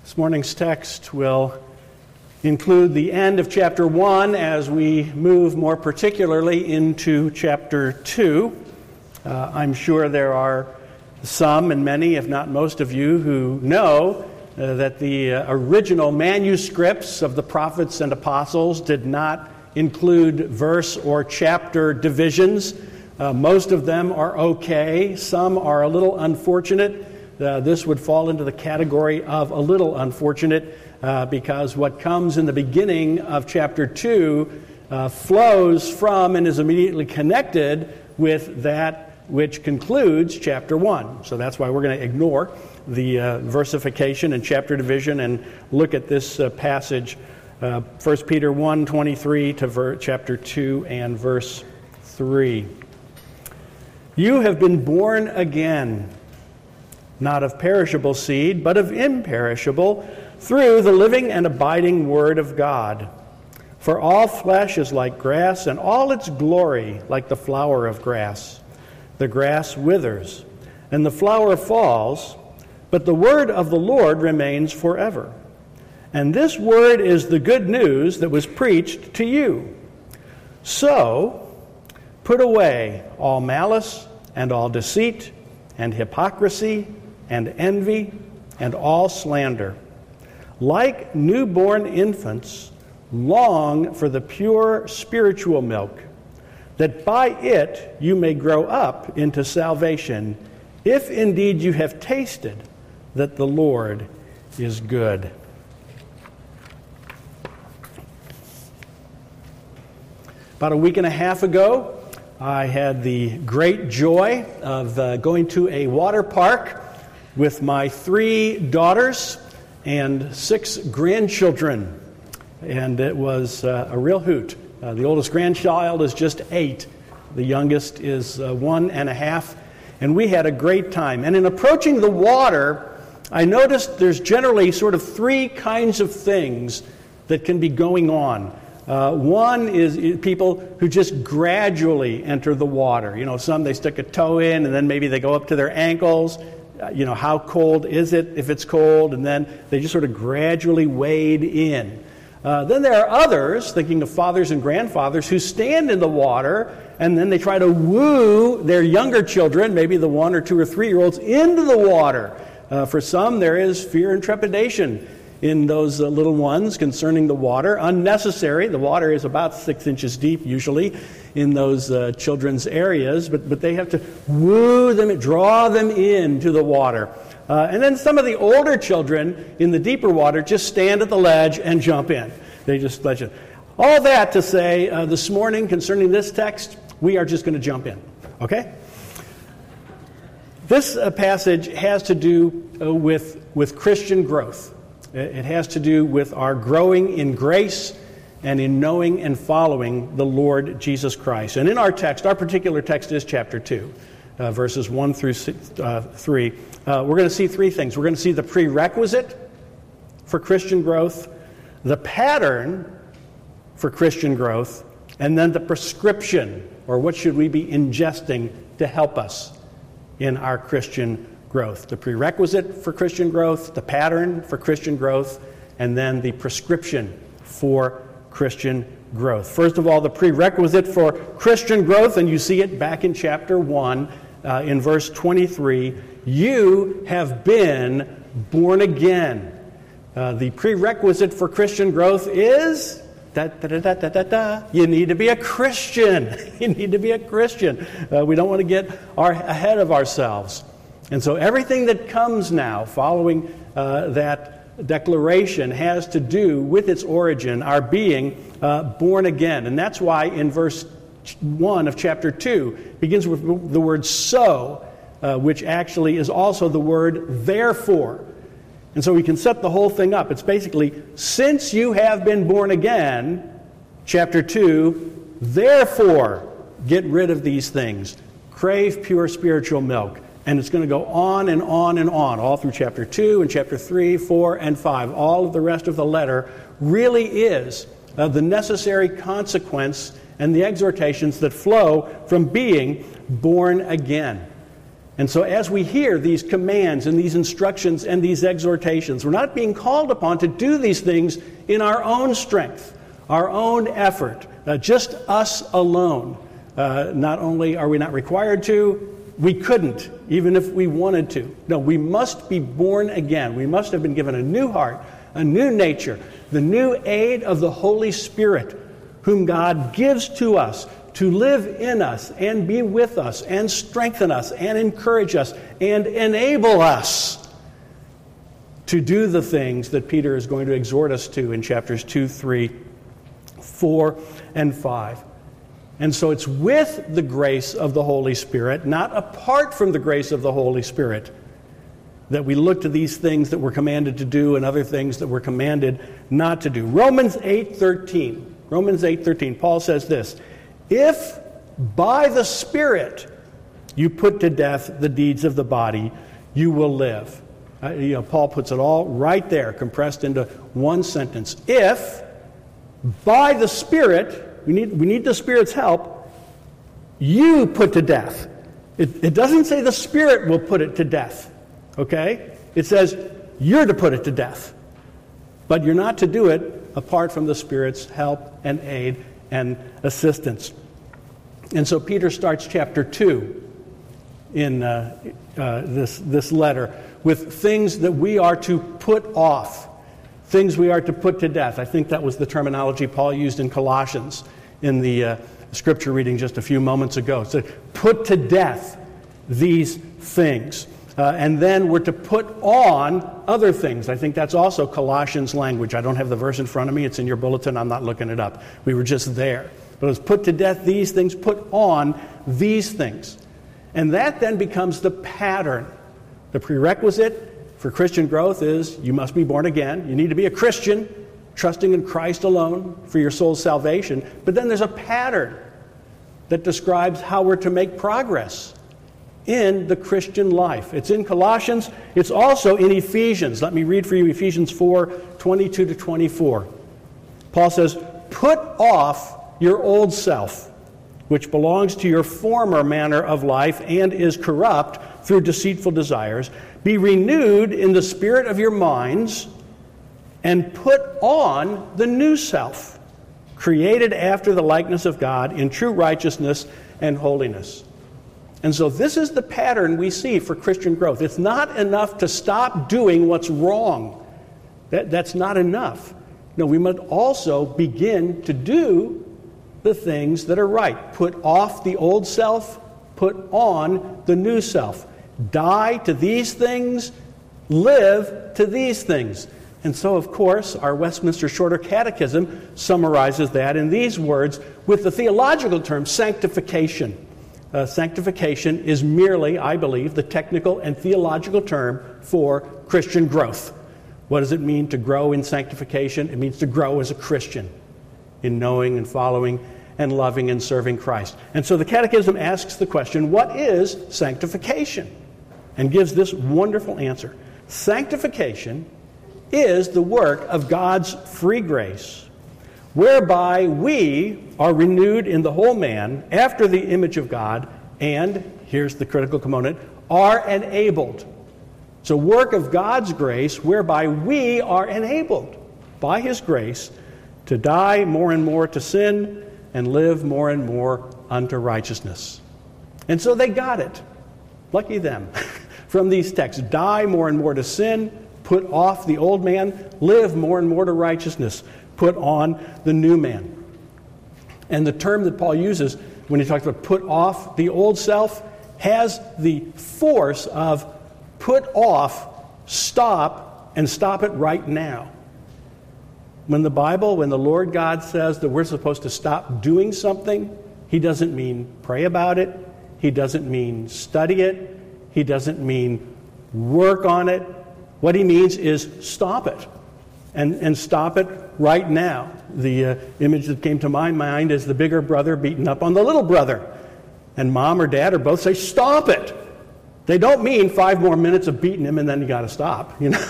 This morning's text will include the end of chapter 1 as we move more particularly into chapter 2. I'm sure there are some and many, if not most of you, who know that the original manuscripts of the prophets and apostles did not include verse or chapter divisions. Most of them are okay. Some are a little unfortunate. This would fall into the category of a little unfortunate because what comes in the beginning of chapter 2 flows from and is immediately connected with that which concludes chapter 1. So that's why we're going to ignore the versification and chapter division and look at this passage, 1 Peter 1:23 to chapter 2 and verse 3. You have been born again, not of perishable seed, but of imperishable, through the living and abiding Word of God. For all flesh is like grass, and all its glory like the flower of grass. The grass withers, and the flower falls, but the word of the Lord remains forever. And this word is the good news that was preached to you. So, put away all malice and all deceit and hypocrisy and envy and all slander. Like newborn infants, long for the pure spiritual milk, that by it you may grow up into salvation, if indeed you have tasted that the Lord is good. About a week and a half ago, I had the great joy of going to a water park with my 3 daughters and 6 grandchildren, and it was a real hoot. The oldest grandchild is just 8. The youngest is 1.5. And we had a great time. And in approaching the water, I noticed there's generally sort of 3 kinds of things that can be going on. One is people who just gradually enter the water. You know, some they stick a toe in and then maybe they go up to their ankles. How cold is it if it's cold? And then they just sort of gradually wade in. Then there are others, thinking of fathers and grandfathers, who stand in the water and then they try to woo their younger children, maybe the 1 or 2 or 3-year-olds, into the water. For some, there is fear and trepidation in those little ones concerning the water. Unnecessary. The water is about 6 inches deep, usually, in those children's areas, but they have to woo them, draw them into the water. And then some of the older children in the deeper water just stand at the ledge and jump in. They just let you. All that to say, this morning concerning this text, we are just going to jump in. Okay? This passage has to do with Christian growth. It has to do with our growing in grace and in knowing and following the Lord Jesus Christ. And in our text, our particular text is chapter 2. Verses 1 through 3. We're going to see 3 things. We're going to see the prerequisite for Christian growth, the pattern for Christian growth, and then the prescription, or what should we be ingesting to help us in our Christian growth. The prerequisite for Christian growth, the pattern for Christian growth, and then the prescription for Christian growth. First of all, the prerequisite for Christian growth, and you see it back in chapter 1, in verse 23, you have been born again. The prerequisite for Christian growth is you need to be a Christian. You need to be a Christian. We don't want to get ahead of ourselves. And so everything that comes now following that declaration has to do with its origin, our being born again. And that's why in verse 1 of chapter 2 begins with the word so, which actually is also the word therefore. And so we can set the whole thing up. It's basically, since you have been born again, chapter 2, therefore get rid of these things. Crave pure spiritual milk. And it's going to go on and on and on, all through chapter 2 and chapter 3, 4, and 5. All of the rest of the letter really is the necessary consequence and the exhortations that flow from being born again. And so as we hear these commands and these instructions and these exhortations, we're not being called upon to do these things in our own strength, our own effort, just us alone. Not only are we not required to, we couldn't, even if we wanted to. No, we must be born again. We must have been given a new heart, a new nature, the new aid of the Holy Spirit, whom God gives to us to live in us and be with us and strengthen us and encourage us and enable us to do the things that Peter is going to exhort us to in chapters 2, 3, 4, and 5. And so it's with the grace of the Holy Spirit, not apart from the grace of the Holy Spirit, that we look to these things that we're commanded to do and other things that we're commanded not to do. Romans 8:13, Paul says this, "If by the Spirit you put to death the deeds of the body, you will live." Paul puts it all right there, compressed into one sentence. If by the Spirit, we need the Spirit's help, you put to death. It doesn't say the Spirit will put it to death, okay? It says you're to put it to death. But you're not to do it apart from the Spirit's help and aid and assistance. And so Peter starts chapter 2 in this letter with things that we are to put off, things we are to put to death. I think that was the terminology Paul used in Colossians in the scripture reading just a few moments ago. So put to death these things. And then we're to put on other things. I think that's also Colossians language. I don't have the verse in front of me. It's in your bulletin. I'm not looking it up. We were just there. But it was put to death these things, put on these things. And that then becomes the pattern. The prerequisite for Christian growth is you must be born again. You need to be a Christian, trusting in Christ alone for your soul's salvation. But then there's a pattern that describes how we're to make progress in the Christian life. It's in Colossians. It's also in Ephesians. Let me read for you Ephesians 4:22-24. Paul says, "Put off your old self, which belongs to your former manner of life and is corrupt through deceitful desires. Be renewed in the spirit of your minds and put on the new self, created after the likeness of God in true righteousness and holiness." And so this is the pattern we see for Christian growth. It's not enough to stop doing what's wrong. That's not enough. No, we must also begin to do the things that are right. Put off the old self, put on the new self. Die to these things, live to these things. And so, of course, our Westminster Shorter Catechism summarizes that in these words with the theological term sanctification. Sanctification is merely, I believe, the technical and theological term for Christian growth. What does it mean to grow in sanctification? It means to grow as a Christian in knowing and following and loving and serving Christ. And so the Catechism asks the question, what is sanctification? And gives this wonderful answer. Sanctification is the work of God's free grace, whereby we are renewed in the whole man after the image of God, and, here's the critical component, are enabled. It's a work of God's grace whereby we are enabled by His grace to die more and more to sin and live more and more unto righteousness. And so they got it. Lucky them. From these texts, die more and more to sin, put off the old man, live more and more to righteousness, put on the new man. And the term that Paul uses when he talks about put off the old self has the force of put off, stop, and stop it right now. When the Lord God says that we're supposed to stop doing something, He doesn't mean pray about it. He doesn't mean study it. He doesn't mean work on it. What He means is stop it. And stop it right now. The image that came to my mind is the bigger brother beating up on the little brother. And mom or dad or both say, stop it. They don't mean 5 more minutes of beating him and then you got to stop. No,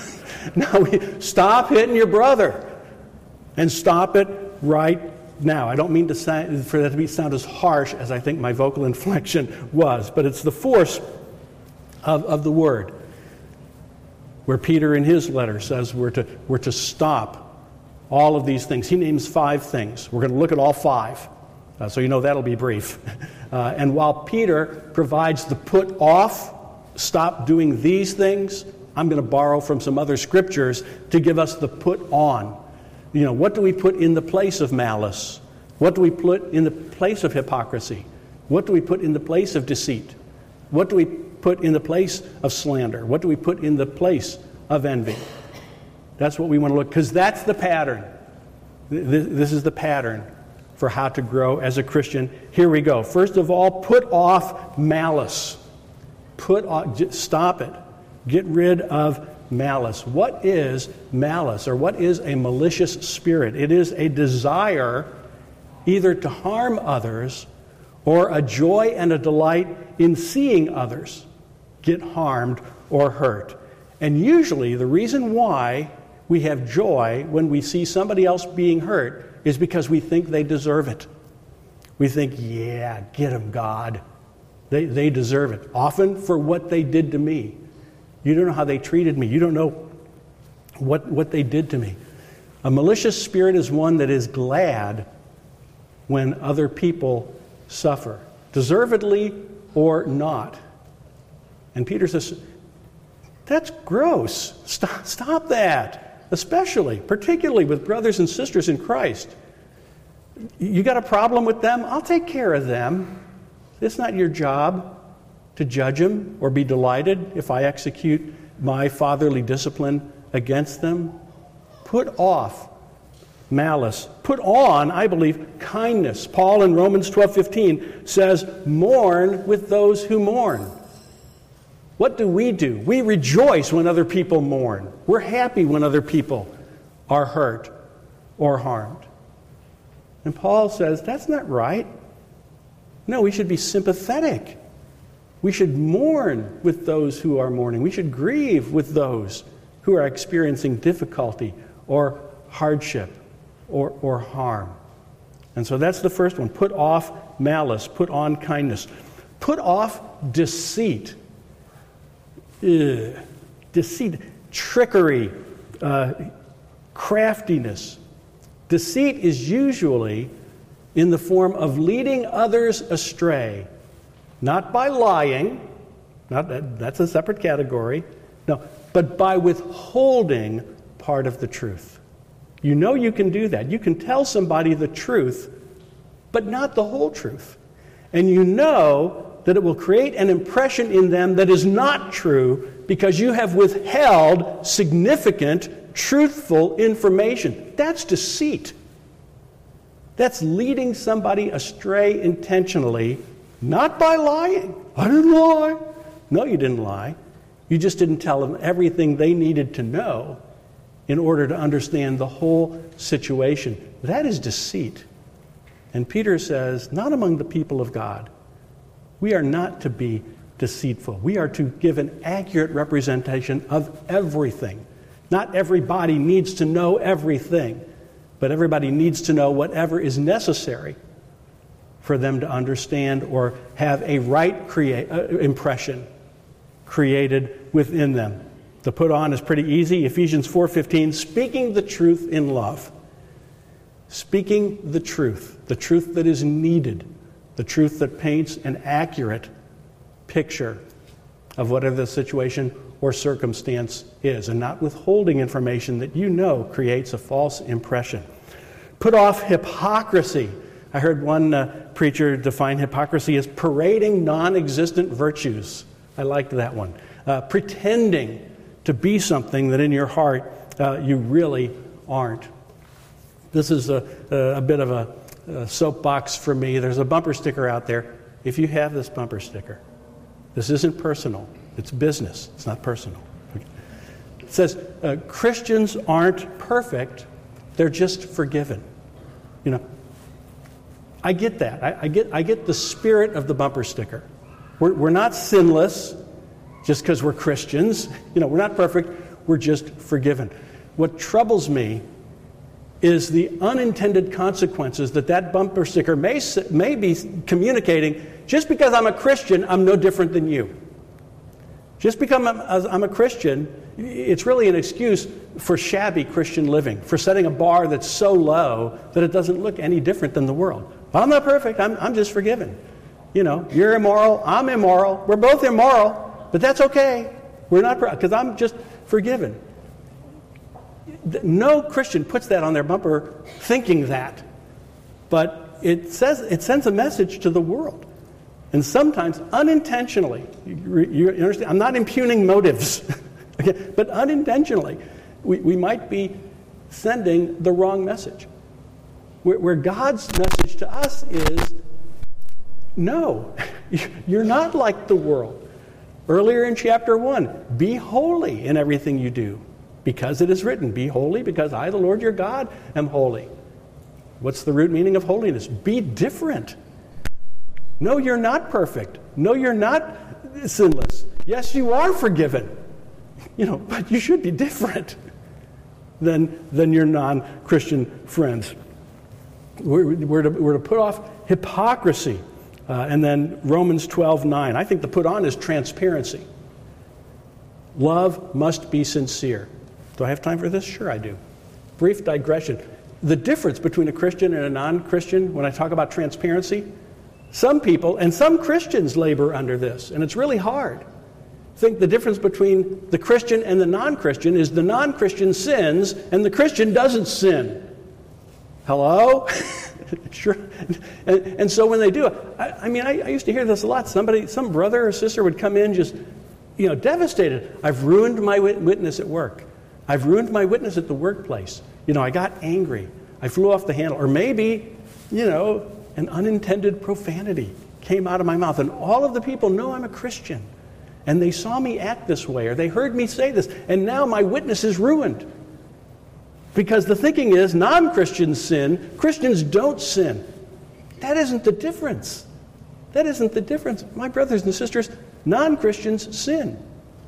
stop hitting your brother. And stop it right now. I don't mean for that to sound as harsh as I think my vocal inflection was, but it's the force of the Word, where Peter in his letter says we're to stop all of these things. He names 5 things. We're going to look at all 5, so you know that'll be brief. And while Peter provides the put off, stop doing these things, I'm going to borrow from some other scriptures to give us the put on. You know, what do we put in the place of malice? What do we put in the place of hypocrisy? What do we put in the place of deceit? What do we put in the place of slander? What do we put in the place of envy? That's what we want to look, because that's the pattern. This is the pattern for how to grow as a Christian. Here we go. First of all, put off malice. Stop it. Get rid of malice. What is malice, or what is a malicious spirit? It is a desire either to harm others or a joy and a delight in seeing others get harmed or hurt. And usually the reason why we have joy when we see somebody else being hurt is because we think they deserve it. We think, yeah, get them, God. They deserve it. Often for what they did to me. You don't know how they treated me. You don't know what they did to me. A malicious spirit is one that is glad when other people suffer, deservedly or not. And Peter says, that's gross. Stop that. Particularly with brothers and sisters in Christ. You got a problem with them? I'll take care of them. It's not your job to judge them or be delighted if I execute my fatherly discipline against them. Put off malice. Put on, I believe, kindness. Paul in Romans 12:15 says, mourn with those who mourn. What do? We rejoice when other people mourn. We're happy when other people are hurt or harmed. And Paul says, that's not right. No, we should be sympathetic. We should mourn with those who are mourning. We should grieve with those who are experiencing difficulty or hardship or harm. And so that's the first one. Put off malice. Put on kindness. Put off deceit. Deceit, trickery, craftiness. Deceit is usually in the form of leading others astray, not by lying, that's a separate category, no, but by withholding part of the truth. You know you can do that. You can tell somebody the truth, but not the whole truth. And you know that it will create an impression in them that is not true because you have withheld significant, truthful information. That's deceit. That's leading somebody astray intentionally, not by lying. I didn't lie. No, you didn't lie. You just didn't tell them everything they needed to know in order to understand the whole situation. That is deceit. And Peter says, not among the people of God. We are not to be deceitful. We are to give an accurate representation of everything. Not everybody needs to know everything, but everybody needs to know whatever is necessary for them to understand or have a right impression created within them. The put on is pretty easy. Ephesians 4:15, speaking the truth in love. Speaking the truth that is needed, the truth that paints an accurate picture of whatever the situation or circumstance is, and not withholding information that you know creates a false impression. Put off hypocrisy. I heard one preacher define hypocrisy as parading non-existent virtues. I liked that one. Pretending to be something that in your heart you really aren't. This is a bit of a soapbox for me. There's a bumper sticker out there. If you have this bumper sticker, this isn't personal. It's business. It's not personal. It says, Christians aren't perfect. They're just forgiven. You know, I get that. I get the spirit of the bumper sticker. We're not sinless just because we're Christians. You know, we're not perfect. We're just forgiven. What troubles me is the unintended consequences that bumper sticker may be communicating. Just because I'm a Christian, I'm no different than you. Just because I'm a Christian, it's really an excuse for shabby Christian living, for setting a bar that's so low that it doesn't look any different than the world. I'm not perfect. I'm just forgiven. You're immoral. I'm immoral. We're both immoral, but that's okay. We're not, because I'm just forgiven. No Christian puts that on their bumper thinking that. But it sends a message to the world. And sometimes unintentionally, you understand, I'm not impugning motives, okay, but unintentionally, we might be sending the wrong message. Where God's message to us is, no, you're not like the world. Earlier in chapter 1, be holy in everything you do, because it is written, be holy because I, the Lord your God, am holy. What's the root meaning of holiness? Be different. No, you're not perfect. No, you're not sinless. Yes, you are forgiven. But you should be different than your non-Christian friends. We're to put off hypocrisy. And then Romans 12:9. I think the put on is transparency. Love must be sincere. Do I have time for this? Sure I do. Brief digression. The difference between a Christian and a non-Christian, when I talk about transparency, some people, and some Christians labor under this, and it's really hard. I think the difference between the Christian and the non-Christian is the non-Christian sins and the Christian doesn't sin. Hello? Sure. And so when they do, I used to hear this a lot. Some brother or sister would come in just, devastated. I've ruined my witness at work. I've ruined my witness at the workplace. I got angry. I flew off the handle. Or maybe, an unintended profanity came out of my mouth. And all of the people know I'm a Christian. And they saw me act this way, or they heard me say this. And now my witness is ruined. Because the thinking is, non-Christians sin, Christians don't sin. That isn't the difference. That isn't the difference. My brothers and sisters, non-Christians sin.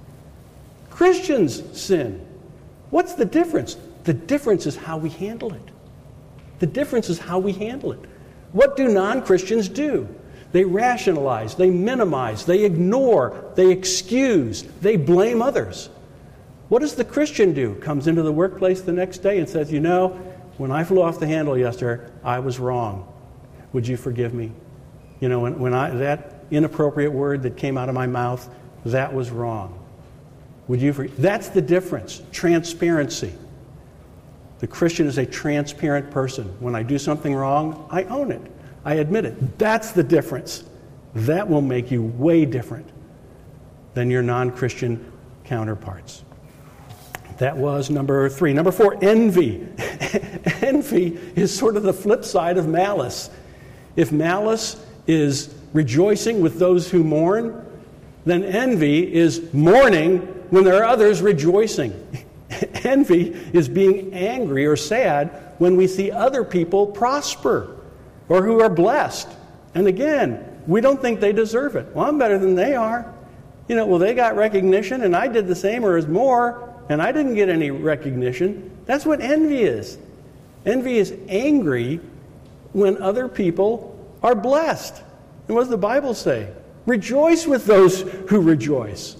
Christians sin. What's the difference? The difference is how we handle it. The difference is how we handle it. What do non-Christians do? They rationalize, they minimize, they ignore, they excuse, they blame others. What does the Christian do? Comes into the workplace the next day and says, when I flew off the handle yesterday, I was wrong. Would you forgive me? When that inappropriate word that came out of my mouth, that was wrong. Would you forgive? That's the difference. Transparency. The Christian is a transparent person. When I do something wrong, I own it. I admit it. That's the difference. That will make you way different than your non-Christian counterparts. That was number 3. Number 4, envy. Envy is sort of the flip side of malice. If malice is rejoicing with those who mourn, then envy is mourning when there are others rejoicing. Envy is being angry or sad when we see other people prosper or who are blessed. And again, we don't think they deserve it. Well, I'm better than they are. They got recognition and I did the same or is more, and I didn't get any recognition. That's what envy is. Envy is angry when other people are blessed. And what does the Bible say? Rejoice with those who rejoice.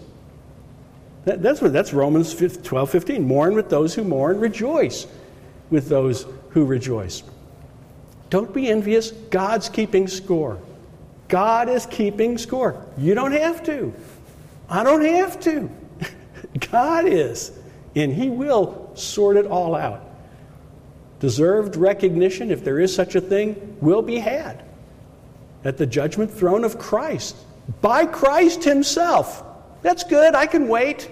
That's Romans 12:15. Mourn with those who mourn. Rejoice with those who rejoice. Don't be envious. God's keeping score. God is keeping score. You don't have to. I don't have to. God is. And He will sort it all out. Deserved recognition, if there is such a thing, will be had at the judgment throne of Christ. By Christ Himself. That's good. I can wait.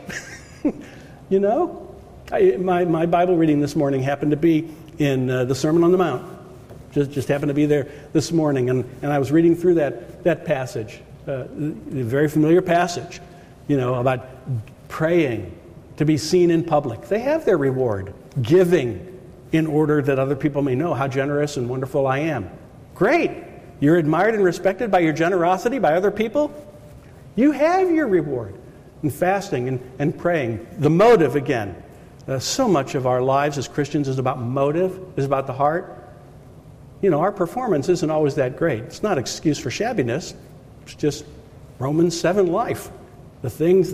My Bible reading this morning happened to be in the Sermon on the Mount. Just happened to be there this morning. And I was reading through that passage, a very familiar passage, about praying to be seen in public. They have their reward. Giving in order that other people may know how generous and wonderful I am. Great. You're admired and respected by your generosity by other people. You have your reward. And fasting and praying. The motive, again. So much of our lives as Christians is about motive, is about the heart. Our performance isn't always that great. It's not an excuse for shabbiness. It's just Romans 7 life. The things that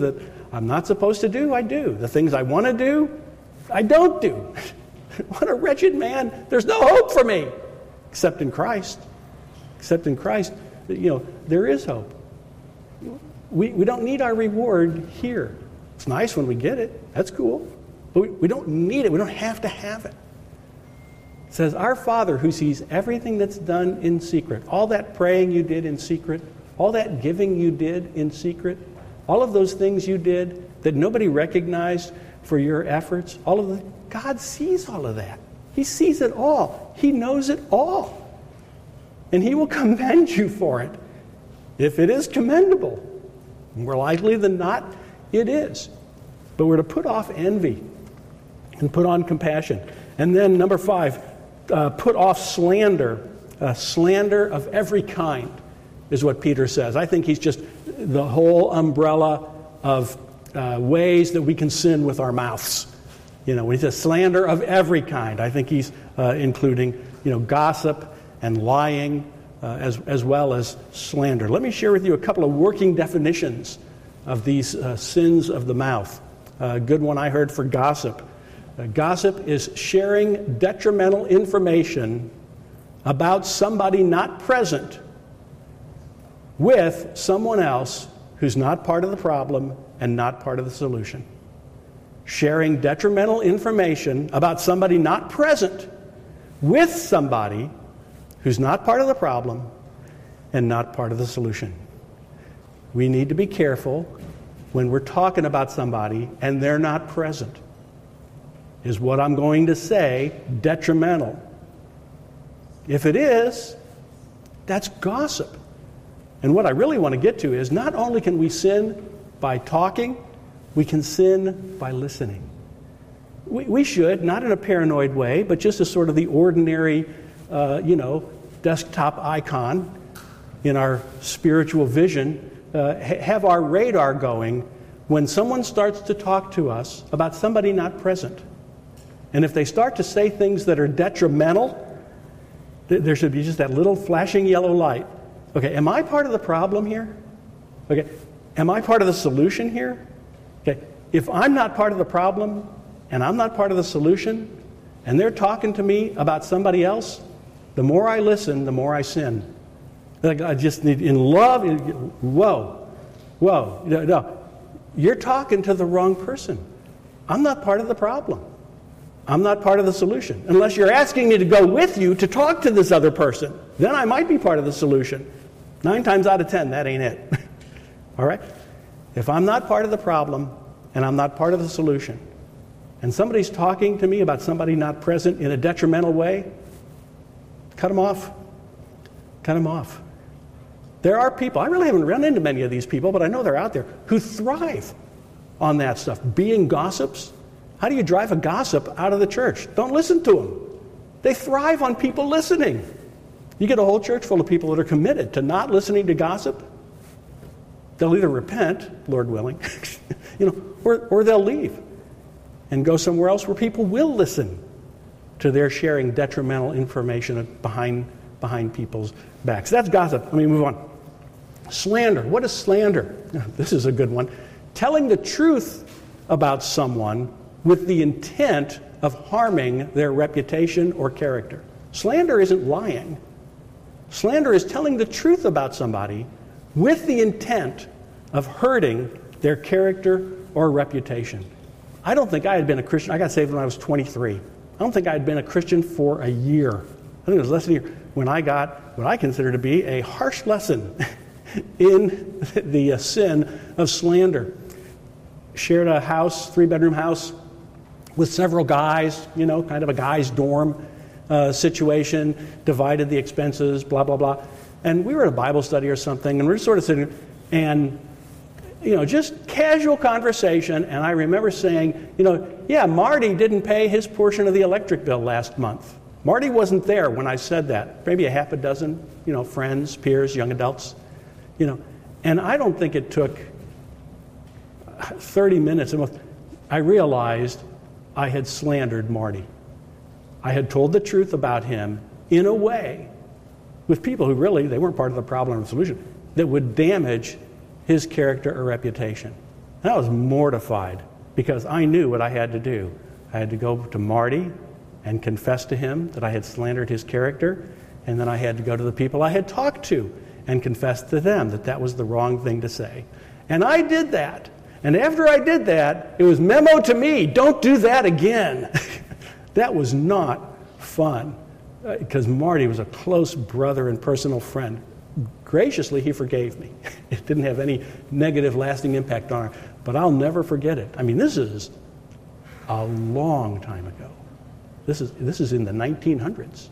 I'm not supposed to do, I do. The things I want to do, I don't do. What a wretched man. There's no hope for me except in Christ. Except in Christ, there is hope. We don't need our reward here. It's nice when we get it. That's cool. But we don't need it. We don't have to have it. It says, our Father who sees everything that's done in secret, all that praying you did in secret, all that giving you did in secret, all of those things you did that nobody recognized for your efforts, God sees all of that. He sees it all. He knows it all. And He will commend you for it if it is commendable. More likely than not, it is. But we're to put off envy and put on compassion. And then number 5, put off slander. Slander of every kind is what Peter says. I think he's just the whole umbrella of ways that we can sin with our mouths. When he says slander of every kind, I think he's including, gossip and lying as well as slander. Let me share with you a couple of working definitions of these sins of the mouth. A good one I heard for gossip. Gossip is sharing detrimental information about somebody not present with someone else who's not part of the problem and not part of the solution. Sharing detrimental information about somebody not present with somebody who's not part of the problem and not part of the solution. We need to be careful when we're talking about somebody and they're not present. Is what I'm going to say detrimental? If it is, that's gossip. And what I really want to get to is not only can we sin by talking, we can sin by listening. We should, not in a paranoid way, but just as sort of the ordinary, desktop icon in our spiritual vision, have our radar going when someone starts to talk to us about somebody not present. And if they start to say things that are detrimental, there should be just that little flashing yellow light. Okay, am I part of the problem here? Okay, am I part of the solution here? Okay, if I'm not part of the problem and I'm not part of the solution and they're talking to me about somebody else, the more I listen, the more I sin. Like I just need, in love, whoa, no, you're talking to the wrong person. I'm not part of the problem. I'm not part of the solution. Unless you're asking me to go with you to talk to this other person, then I might be part of the solution. 9 times out of 10, that ain't it. All right? If I'm not part of the problem and I'm not part of the solution, and somebody's talking to me about somebody not present in a detrimental way, cut them off. Cut them off. There are people, I really haven't run into many of these people, but I know they're out there, who thrive on that stuff. Being gossips. How do you drive a gossip out of the church? Don't listen to them. They thrive on people listening. You get a whole church full of people that are committed to not listening to gossip. They'll either repent, Lord willing, or they'll leave and go somewhere else where people will listen to their sharing detrimental information behind people's backs. That's gossip. Let me move on. Slander. What is slander? This is a good one. Telling the truth about someone with the intent of harming their reputation or character. Slander isn't lying. Slander is telling the truth about somebody with the intent of hurting their character or reputation. I don't think I had been a Christian. I got saved when I was 23. I don't think I had been a Christian for a year. I think it was less than a year when I got what I consider to be a harsh lesson in the sin of slander. Shared a house, 3-bedroom house, with several guys, kind of a guy's dorm situation, divided the expenses, blah, blah, blah. And we were at a Bible study or something, and we were sort of sitting, and, just casual conversation, and I remember saying, yeah, Marty didn't pay his portion of the electric bill last month. Marty wasn't there when I said that. Maybe a half a dozen, friends, peers, young adults, And I don't think it took 30 minutes. I realized I had slandered Marty. I had told the truth about him in a way with people who really, they weren't part of the problem or the solution, that would damage his character or reputation. And I was mortified because I knew what I had to do. I had to go to Marty and confess to him that I had slandered his character, and then I had to go to the people I had talked to and confess to them that that was the wrong thing to say. And I did that. And after I did that, it was memo to me, don't do that again. That was not fun because Marty was a close brother and personal friend. Graciously, he forgave me. It didn't have any negative, lasting impact on her, but I'll never forget it. I mean, this is a long time ago. This is in the 1900s.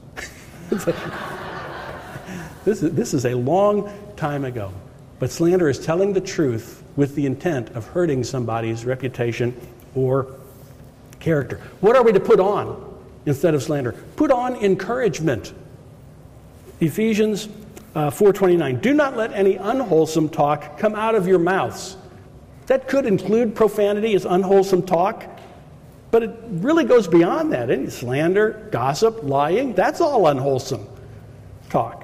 This is a long time ago. But slander is telling the truth with the intent of hurting somebody's reputation or character. What are we to put on instead of slander? Put on encouragement. Ephesians 4:29. Do not let any unwholesome talk come out of your mouths. That could include profanity as unwholesome talk, but it really goes beyond that. Any slander, gossip, lying, that's all unwholesome talk.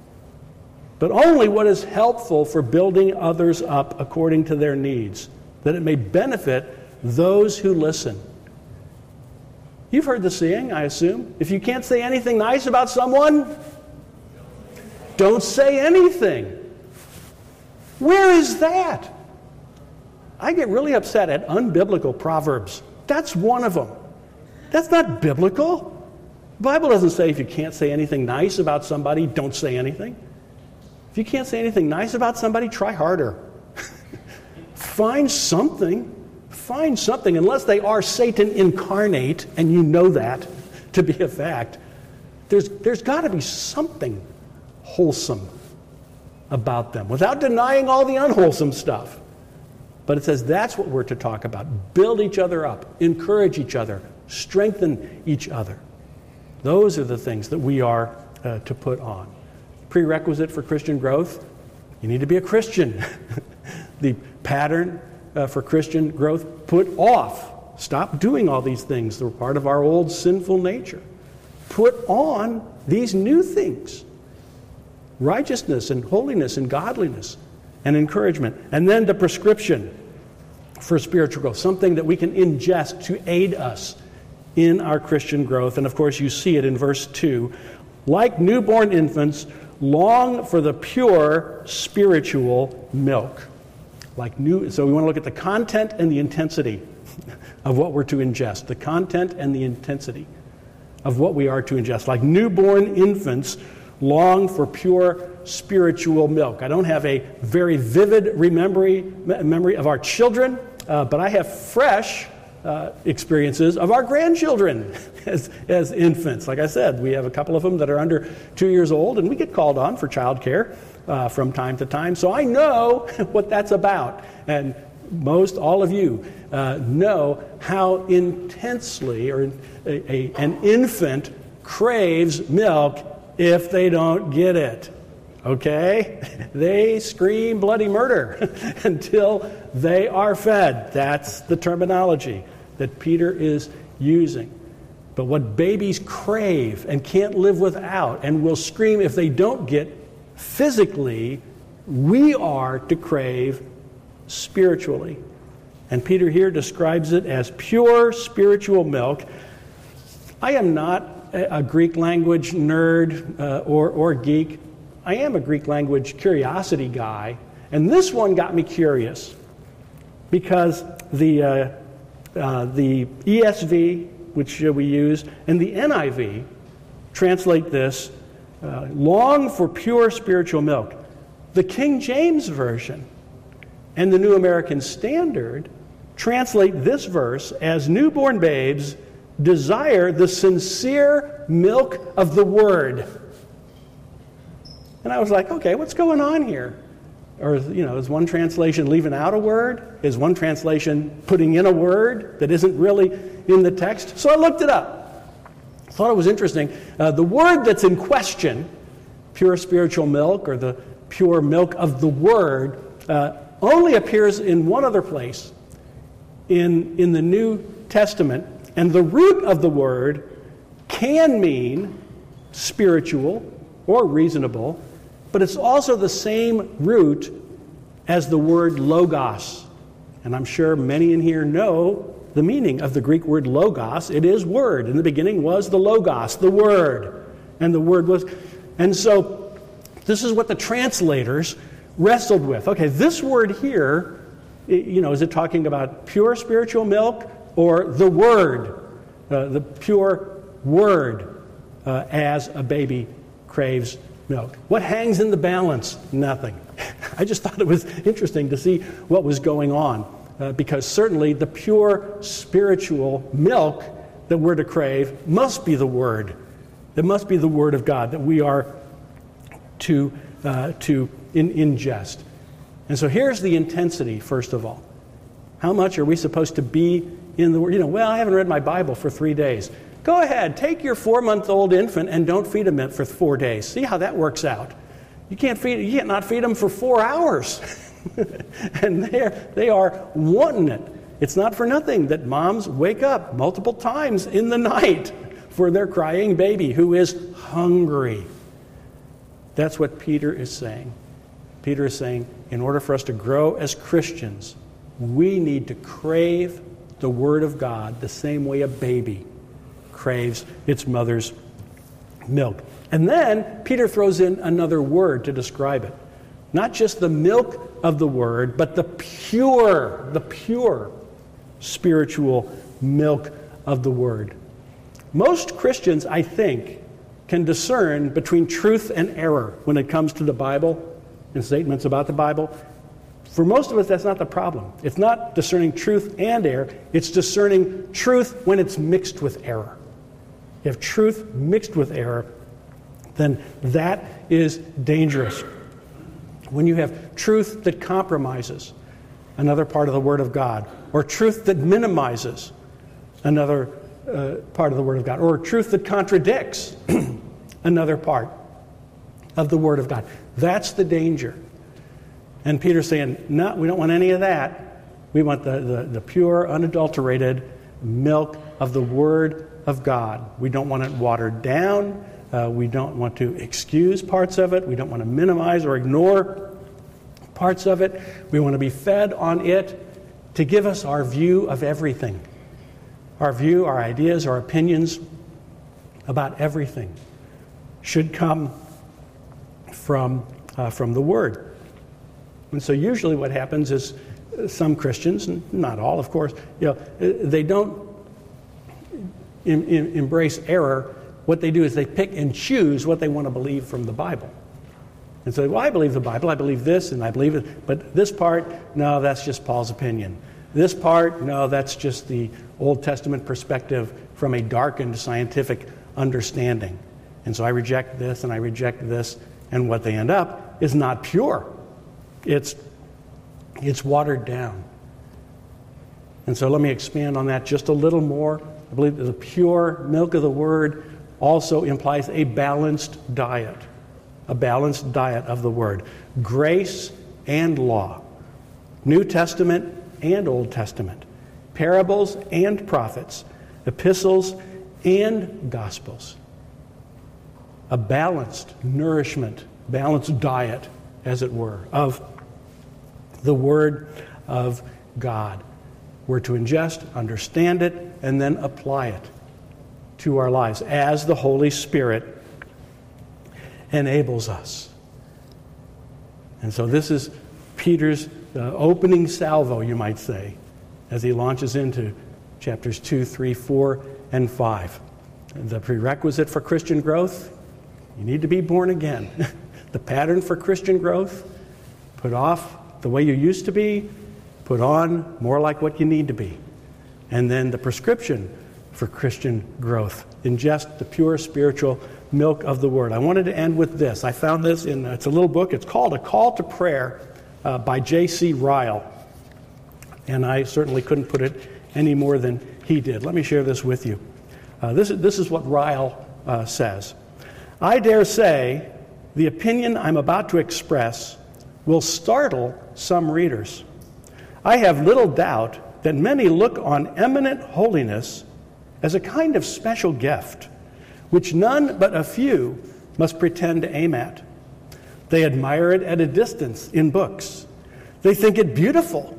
But only what is helpful for building others up according to their needs, that it may benefit those who listen. You've heard the saying, I assume. If you can't say anything nice about someone, don't say anything. Where is that? I get really upset at unbiblical proverbs. That's one of them. That's not biblical. The Bible doesn't say if you can't say anything nice about somebody, don't say anything. If you can't say anything nice about somebody, try harder. Find something. Find something, unless they are Satan incarnate, and you know that to be a fact. There's got to be something wholesome about them, without denying all the unwholesome stuff. But it says that's what we're to talk about. Build each other up, encourage each other, strengthen each other. Those are the things that we are to put on. Prerequisite for Christian growth, you need to be a Christian. The pattern for Christian growth, put off. Stop doing all these things. They're part of our old sinful nature. Put on these new things. Righteousness and holiness and godliness and encouragement. And then the prescription for spiritual growth, something that we can ingest to aid us in our Christian growth. And of course you see it in verse 2. Like newborn infants, long for the pure spiritual milk. So we want to look at the content and the intensity of what we're to ingest. The content and the intensity of what we are to ingest. Like newborn infants, long for pure spiritual milk. I don't have a very vivid memory of our children, but I have fresh experiences of our grandchildren as infants. Like I said, we have a couple of them that are under 2 years old, and we get called on for childcare from time to time. So I know what that's about. And all of you know how intensely an infant craves milk if they don't get it. Okay? They scream bloody murder until they are fed. That's the terminology that Peter is using. But what babies crave and can't live without and will scream if they don't get physically, we are to crave spiritually. And Peter here describes it as pure spiritual milk. I am not a Greek language nerd or geek. I am a Greek language curiosity guy, and this one got me curious because the ESV, which we use, and the NIV translate this, long for pure spiritual milk. The King James Version and the New American Standard translate this verse as newborn babes desire the sincere milk of the Word. And I was like, okay, what's going on here? Or, is one translation leaving out a word? Is one translation putting in a word that isn't really in the text? So I looked it up. I thought it was interesting. The word that's in question, pure spiritual milk or the pure milk of the Word, only appears in one other place in the New Testament. And the root of the word can mean spiritual or reasonable, but it's also the same root as the word logos, And I'm sure many in here know the meaning of the Greek word logos. It is word. In the beginning was the logos, the word. And the word was... And so this is what the translators wrestled with. Okay, this word here, is it talking about pure spiritual milk or the word, the pure word as a baby craves milk? What hangs in the balance? Nothing. I just thought it was interesting to see what was going on because certainly the pure spiritual milk that we're to crave must be the Word. It must be the Word of God that we are to ingest. And so here's the intensity, first of all. How much are we supposed to be in the Word? I haven't read my Bible for 3 days. Go ahead, take your 4-month-old infant and don't feed him it for 4 days. See how that works out. You can't not feed them for 4 hours. And they are wanting it. It's not for nothing that moms wake up multiple times in the night for their crying baby who is hungry. That's what Peter is saying. Peter is saying, in order for us to grow as Christians, we need to crave the Word of God the same way a baby craves its mother's milk. And then Peter throws in another word to describe it. Not just the milk of the Word, but the pure spiritual milk of the Word. Most Christians, I think, can discern between truth and error when it comes to the Bible and statements about the Bible. For most of us, that's not the problem. It's not discerning truth and error. It's discerning truth when it's mixed with error. If truth mixed with error, then that is dangerous. When you have truth that compromises another part of the Word of God, or truth that minimizes another part of the Word of God, or truth that contradicts another part of the Word of God, that's the danger. And Peter's saying, no, we don't want any of that. We want the pure, unadulterated milk of the Word of God. We don't want it watered down. We don't want to excuse parts of it. We don't want to minimize or ignore parts of it. We want to be fed on it to give us our view of everything. Our view, our ideas, our opinions about everything should come from the Word. And so usually what happens is some Christians, not all of course, they don't embrace error. What they do is they pick and choose what they want to believe from the Bible. And so, well, I believe the Bible, I believe this, and I believe it, but this part, no, that's just Paul's opinion. This part, no, that's just the Old Testament perspective from a darkened scientific understanding. And so I reject this and I reject this, and what they end up is not pure. It's watered down. And so let me expand on that just a little more. I believe that the pure milk of the Word also implies a balanced diet of the Word. Grace and law. New Testament and Old Testament. Parables and prophets. Epistles and Gospels. A balanced nourishment, balanced diet, as it were, of the Word of God. We're to ingest, understand it, and then apply it to our lives as the Holy Spirit enables us. And so this is Peter's opening salvo, you might say, as he launches into chapters 2, 3, 4, and 5. The prerequisite for Christian growth, you need to be born again. The pattern for Christian growth, put off the way you used to be, put on more like what you need to be. And then the prescription for Christian growth, ingest the pure spiritual milk of the Word. I wanted to end with this. I found this it's a little book. It's called A Call to Prayer by J.C. Ryle. And I certainly couldn't put it any more than he did. Let me share this with you. This is what Ryle says. I dare say the opinion I'm about to express will startle some readers. I have little doubt that many look on eminent holiness as a kind of special gift, which none but a few must pretend to aim at. They admire it at a distance in books. They think it beautiful,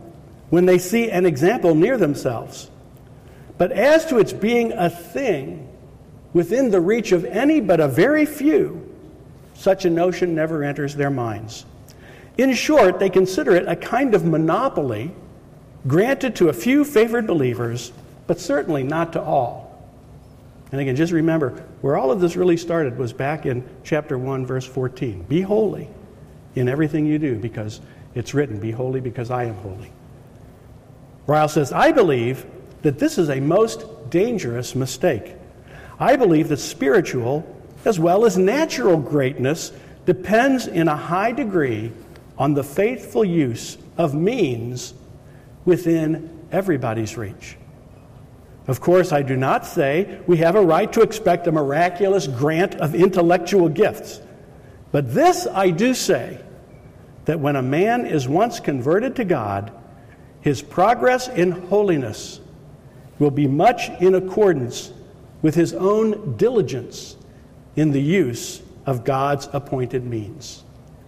when they see an example near themselves. But as to its being a thing within the reach of any but a very few, such a notion never enters their minds. In short, they consider it a kind of monopoly granted to a few favored believers, but certainly not to all. And again, just remember, where all of this really started was back in chapter 1, verse 14. Be holy in everything you do, because it's written, be holy because I am holy. Ryle says, I believe that this is a most dangerous mistake. I believe that spiritual as well as natural greatness depends in a high degree on the faithful use of means within everybody's reach. Of course, I do not say we have a right to expect a miraculous grant of intellectual gifts. But this I do say, that when a man is once converted to God, his progress in holiness will be much in accordance with his own diligence in the use of God's appointed means.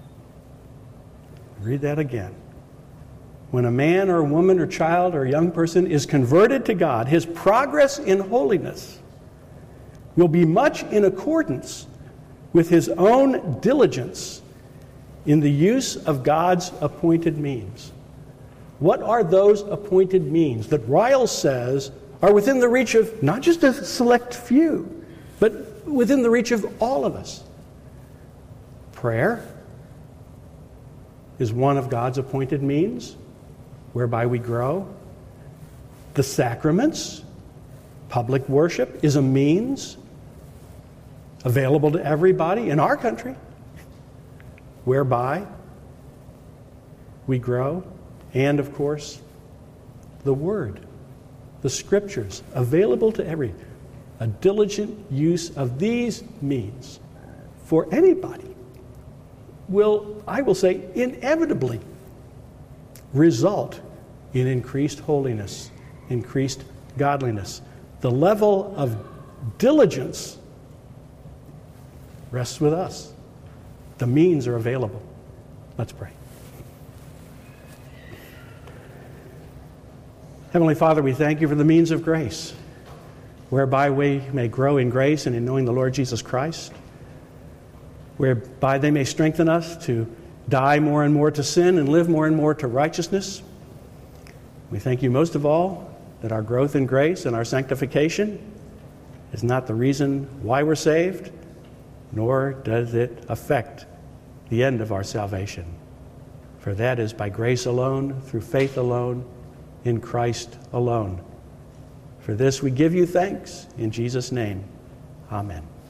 Read that again. When a man or a woman or child or a young person is converted to God, his progress in holiness will be much in accordance with his own diligence in the use of God's appointed means. What are those appointed means that Ryle says are within the reach of not just a select few, but within the reach of all of us? Prayer is one of God's appointed means whereby we grow. The sacraments, public worship, is a means available to everybody in our country whereby we grow. And, of course, the Word, the Scriptures, available to every. A diligent use of these means for anybody will, I will say, inevitably result in increased holiness, increased godliness. The level of diligence rests with us. The means are available. Let's pray. Heavenly Father, we thank you for the means of grace, whereby we may grow in grace and in knowing the Lord Jesus Christ, whereby they may strengthen us to die more and more to sin and live more and more to righteousness. We thank you most of all that our growth in grace and our sanctification is not the reason why we're saved, nor does it affect the end of our salvation. For that is by grace alone, through faith alone, in Christ alone. For this we give you thanks in Jesus' name. Amen.